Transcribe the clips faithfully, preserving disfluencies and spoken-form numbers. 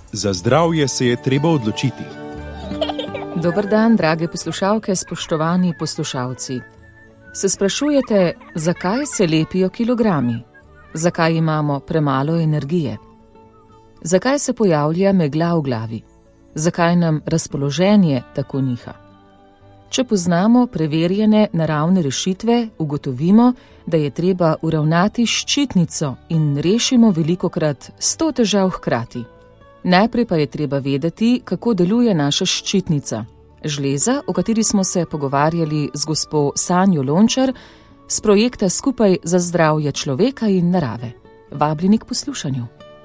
Za zdravje se je treba odločiti. Dober dan, drage poslušalke, spoštovani poslušalci. Se sprašujete, zakaj se lepijo kilogrami? Zakaj imamo premalo energije? Zakaj se pojavlja megla v glavi? Zakaj nam razpoloženje tako niha? Če poznamo preverjene naravne rešitve, ugotovimo, da je treba uravnati ščitnico in rešimo velikokrat sto težav hkrati. Najprej pa je treba vedeti, kako deluje naša ščitnica. Žleza, o kateri smo se pogovarjali z gospo Sanjo Lončar, z projekta Skupaj za zdravje človeka in narave. Vabljeni k poslušanju.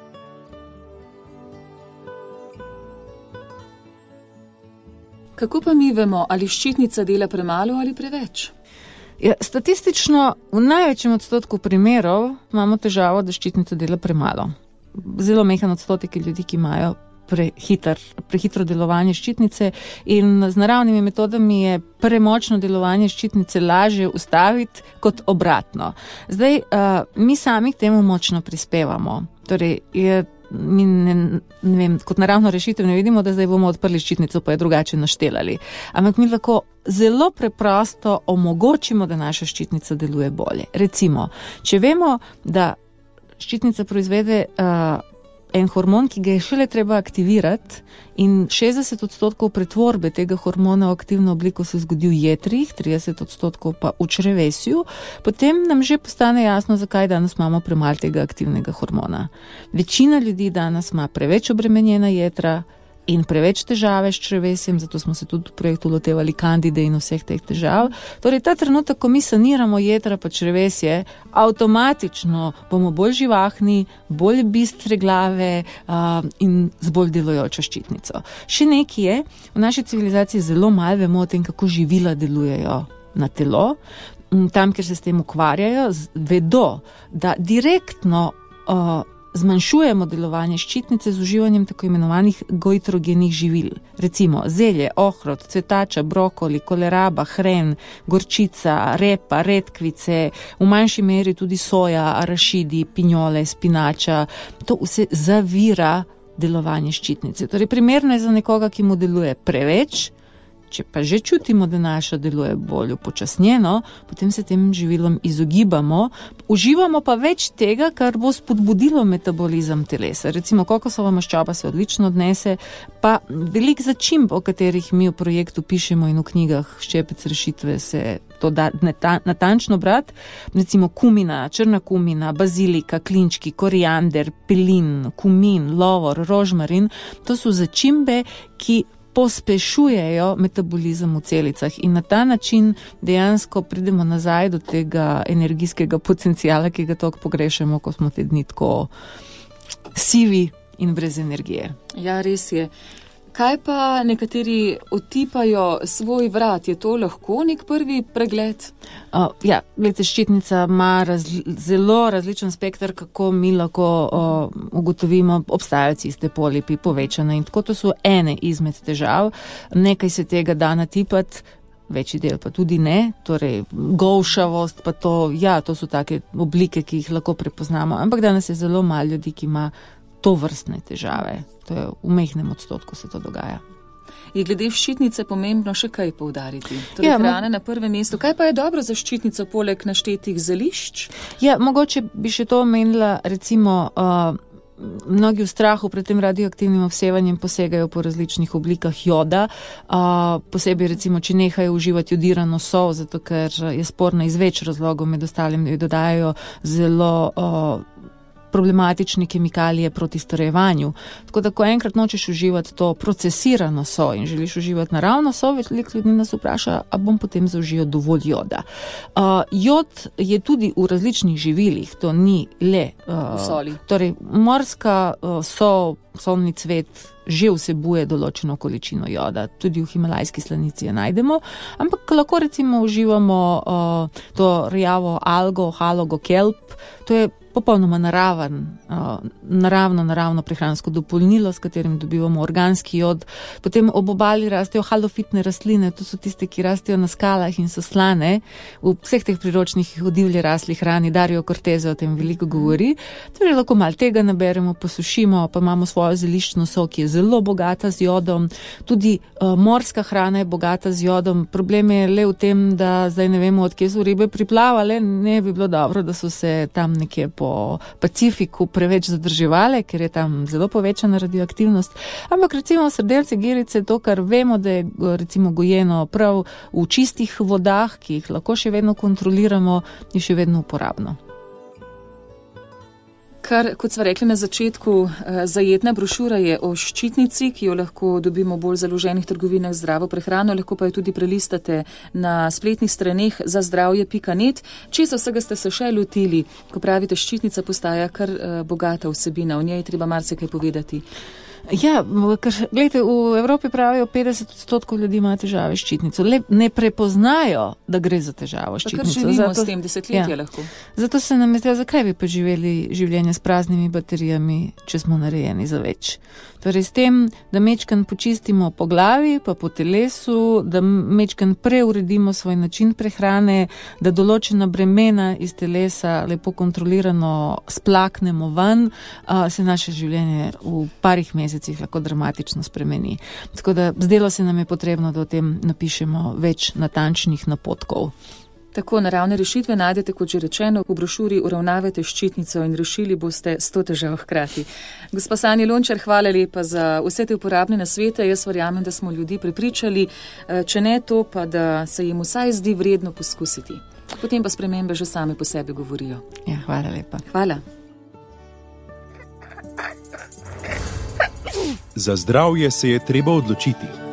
Kako pa mi vemo, ali ščitnica dela premalo ali preveč? Ja, statistično v največjem odstotku primerov imamo težavo, da ščitnica dela premalo. Zelo mehen odstotek ljudi, ki imajo prehiter, prehitro delovanje ščitnice, in z naravnimi metodami je premočno delovanje ščitnice lažje ustaviti kot obratno. Zdaj, uh, mi sami k temu močno prispevamo. Torej, je, mi ne, ne vem, kot naravno rešitev ne vidimo, da zdaj bomo odprli ščitnico, pa je drugače naštelali. Ampak mi lahko zelo preprosto omogočimo, da naša ščitnica deluje bolje. Recimo, če vemo, da ščitnica proizvede uh, en hormon, ki ga je šele treba aktivirati, in šestdeset odstotkov pretvorbe tega hormona v aktivno obliko se zgodi v jetrih, trideset odstotkov pa v črevesju, potem nam že postane jasno, zakaj danes imamo premalo tega aktivnega hormona. Večina ljudi danes ima preveč obremenjena jetra in preveč težave s črevesjem, zato smo se tudi v projektu lotevali kandide in vseh teh težav. Torej, ta trenutek, ko mi saniramo jetra pa črevesje, avtomatično bomo bolj živahni, bolj bistre glave uh, in z bolj delujočo ščitnico. Še nekaj je, v naši civilizaciji zelo malo vemo o tem, kako živila delujejo na telo. Tam, kjer se s tem ukvarjajo, vedo, da direktno uh, zmanjšujemo delovanje ščitnice z uživanjem tako imenovanih goitrogenih živil. Recimo zelje, ohrovt, cvetača, brokoli, koleraba, hren, gorčica, repa, redkvice, v manjši meri tudi soja, arašidi, pinjole, spinača. To vse zavira delovanje ščitnice. Torej, primerno je za nekoga, ki mu deluje preveč. Če pa že čutimo, da naša deluje bolj upočasnjeno, potem se tem živilom izogibamo, uživamo pa več tega, kar bo spodbudilo metabolizem telesa. Recimo kokosova maščoba se odlično odnese, pa veliko začimb, o katerih mi v projektu pišemo in v knjigah Ščepec rešitve se to da natančno brati. Recimo kumina, črna kumina, bazilika, klinčki, koriander, pelin, kumin, lovor, rožmarin. To so začimbe, ki pospešujejo metabolizem v celicah in na ta način dejansko pridemo nazaj do tega energijskega potencijala, ki ga toliko pogrešamo, ko smo te dni tako sivi in brez energije. Ja, res je. Kaj pa nekateri otipajo svoj vrat? Je to lahko nek prvi pregled? Uh, ja, gledajte, ščitnica ima razli, zelo različen spekter, kako mi lahko uh, ugotovimo, obstajajo ciste, polipi, povečane in tako. To so ene izmed težav. Nekaj se tega da natipati, večji del pa tudi ne. Torej, golšavost pa to, ja, to so take oblike, ki jih lahko prepoznamo. Ampak danes je zelo malo ljudi, ki ima to vrstne težave. To je v majhnem odstotku se to dogaja. Je glede ščitnice pomembno še kaj poudariti? Torej, ja, hrana na prvem mestu. Kaj pa je dobro za ščitnico poleg naštetih zelišč? Ja, mogoče bi še to omenila, recimo, uh, mnogi v strahu pred tem radioaktivnim obsevanjem posegajo po različnih oblikah joda, uh, posebej recimo, če nehajo uživati jodirano sol, zato ker je sporna iz več razlogov, med ostalim jo dodajajo zelo uh, problematične kemikalije proti starevanju. Tako da, ko enkrat nočeš uživati to procesirano so in želiš uživati naravno so, veliko ljudi nas vpraša, a bom potem zaužil dovolj joda. Uh, jod je tudi v različnih živilih, to ni le uh, soli. Torej, morska uh, sol, solni cvet že vsebuje določeno količino joda, tudi v himalajski slanici je najdemo, ampak lahko recimo uživamo uh, to rjavo algo, halogo kelp, to je popolnoma naraven, naravno, naravno prehransko dopolnilo, s katerim dobivamo organski jod. Potem ob obali rastejo halofitne rastline, to so tiste, ki rastejo na skalah in so slane. V vseh teh priročnih o divje rasli hrani Dario Cortese o tem veliko govori. Torej lahko malo tega naberemo, posušimo, pa imamo svojo zeliščno sok, ki je zelo bogata z jodom. Tudi uh, morska hrana je bogata z jodom. Problem je le v tem, da zdaj ne vemo, od kje so ribe priplavale. Ne bi bilo dobro, da so se tam nekje po Pacifiku preveč zadrževale, ker je tam zelo povečana radioaktivnost. Ampak recimo srdelce, girice, to, kar vemo, da je recimo gojeno prav v čistih vodah, ki jih lahko še vedno kontroliramo, je še vedno uporabno. Kar, kot sva rekli na začetku, zajetna brošura je o ščitnici, ki jo lahko dobimo bolj v založenih trgovinah zdravo prehrano, lahko pa jo tudi prelistate na spletnih straneh za zdravje pika net. Česa vsega ste se še lotili, ko pravite, ščitnica postaja kar bogata vsebina, o njej treba marsikaj povedati. Ja, ker, gledajte, v Evropi pravijo petdeset odstotkov ljudi ima težave s ščitnico. Le ne prepoznajo, da gre za težavo s ščitnico. Pa kar živimo zato, s tem desetletje ja. lahko. Zato se nam je zdelo, zakaj bi pa živeli življenje s praznimi baterijami, če smo narejeni za več. Torej s tem, da mečkan počistimo po glavi, pa po telesu, da mečkan preuredimo svoj način prehrane, da določena bremena iz telesa lepo kontrolirano splaknemo ven, a, se naše življenje v parih mesecih lahko dramatično spremeni. Tako da zdelo se nam je potrebno, da o tem napišemo več natančnih napotkov. Tako naravne rešitve najdete, kot že rečeno, v brošuri Uravnavajte ščitnico in rešili boste sto težav hkrati. Gospa Sanja Lončar, hvala lepa za vse te uporabne nasvete. Jaz verjamem, da smo ljudi prepričali, če ne to, pa da se jim vsaj zdi vredno poskusiti. Potem pa spremembe že same po sebi govorijo. Ja, hvala lepa. Hvala. Za zdravje se je treba odločiti.